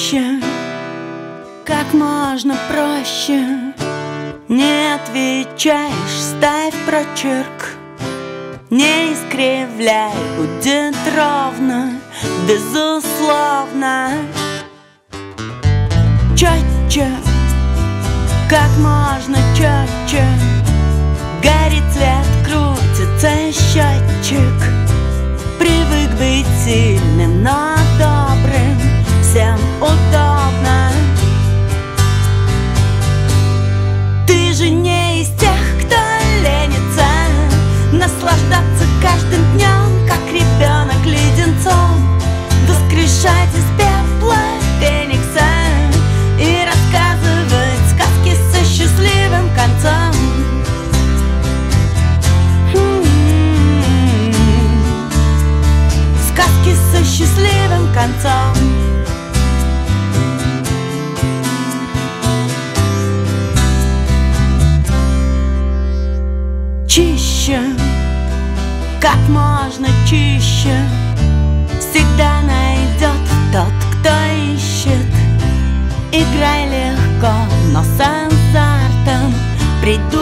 чище, как можно проще. Не отвечаешь, ставь прочерк. Не искривляй, будет ровно, безусловно. Четче, как можно четче. Горит цвет, крутится счетчик. Привык быть сильным, но добрым, всем удобно. Ты же не из тех, кто ленится наслаждаться каждым днем, как ребенок леденцом, воскрешать из пепла феникса и рассказывать сказки со счастливым концом. Сказки со счастливым концом. Чище, как можно чище. Всегда найдет тот, кто ищет. Играй легко, но с азартом. Придумай